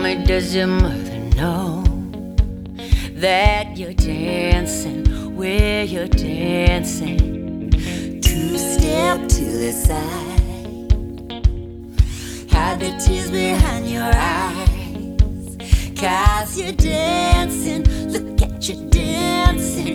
me, does your mother know that you're dancing where you're dancing? Two-step to the side, hide the tears behind your eyes, 'cause you're dancing, look at you dancing.